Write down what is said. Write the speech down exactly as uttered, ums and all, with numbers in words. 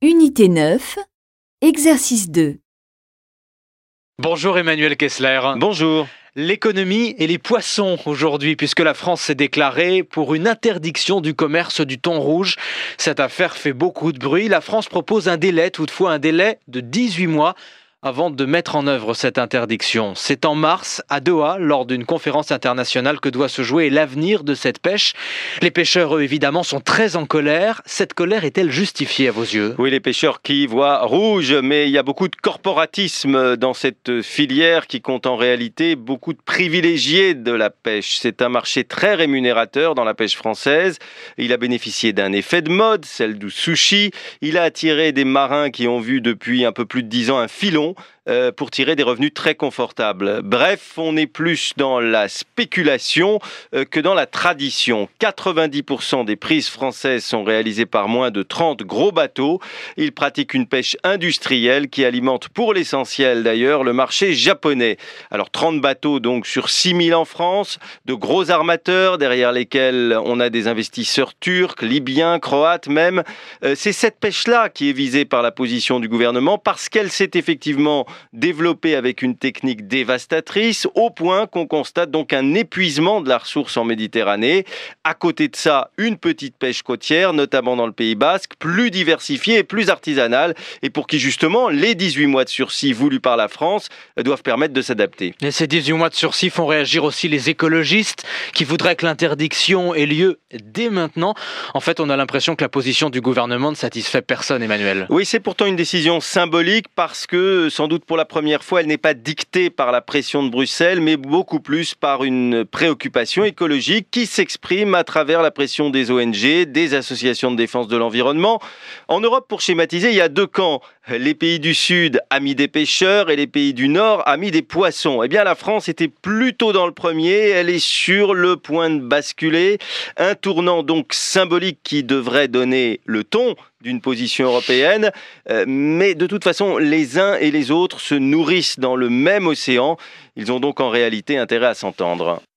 Unité neuf, exercice deux. Bonjour Emmanuel Kessler. Bonjour. L'économie et les poissons aujourd'hui, puisque la France s'est déclarée pour une interdiction du commerce du thon rouge. Cette affaire fait beaucoup de bruit. La France propose un délai, toutefois un délai de dix-huit mois avant de mettre en œuvre cette interdiction. C'est en mars, à Doha, lors d'une conférence internationale que doit se jouer l'avenir de cette pêche. Les pêcheurs, eux, évidemment, sont très en colère. Cette colère est-elle justifiée à vos yeux ? Oui, les pêcheurs qui voient rouge, mais il y a beaucoup de corporatisme dans cette filière qui compte en réalité beaucoup de privilégiés de la pêche. C'est un marché très rémunérateur dans la pêche française. Il a bénéficié d'un effet de mode, celle du sushi. Il a attiré des marins qui ont vu depuis un peu plus de dix ans un filon Euh, pour tirer des revenus très confortables. Bref, on est plus dans la spéculation euh, que dans la tradition. quatre-vingt-dix pour cent des prises françaises sont réalisées par moins de trente gros bateaux. Ils pratiquent une pêche industrielle qui alimente pour l'essentiel d'ailleurs le marché japonais. Alors trente bateaux donc sur six mille en France, de gros armateurs derrière lesquels on a des investisseurs turcs, libyens, croates même. Euh, c'est cette pêche-là qui est visée par la position du gouvernement parce qu'elle s'est effectivement développé avec une technique dévastatrice, au point qu'on constate donc un épuisement de la ressource en Méditerranée. À côté de ça, une petite pêche côtière, notamment dans le Pays Basque, plus diversifiée et plus artisanale, et pour qui justement les dix-huit mois de sursis voulus par la France doivent permettre de s'adapter. Et ces dix-huit mois de sursis font réagir aussi les écologistes qui voudraient que l'interdiction ait lieu dès maintenant. En fait, on a l'impression que la position du gouvernement ne satisfait personne, Emmanuel. Oui, c'est pourtant une décision symbolique parce que, sans doute pour la première fois, elle n'est pas dictée par la pression de Bruxelles, mais beaucoup plus par une préoccupation écologique qui s'exprime à travers la pression des O N G, des associations de défense de l'environnement. En Europe, pour schématiser, il y a deux camps. Les pays du Sud, amis des pêcheurs, et les pays du Nord, amis des poissons. Eh bien, la France était plutôt dans le premier. Elle est sur le point de basculer. Un tournant donc symbolique qui devrait donner le ton d'une position européenne. Euh, mais de toute façon, les uns et les autres se nourrissent dans le même océan. Ils ont donc en réalité intérêt à s'entendre.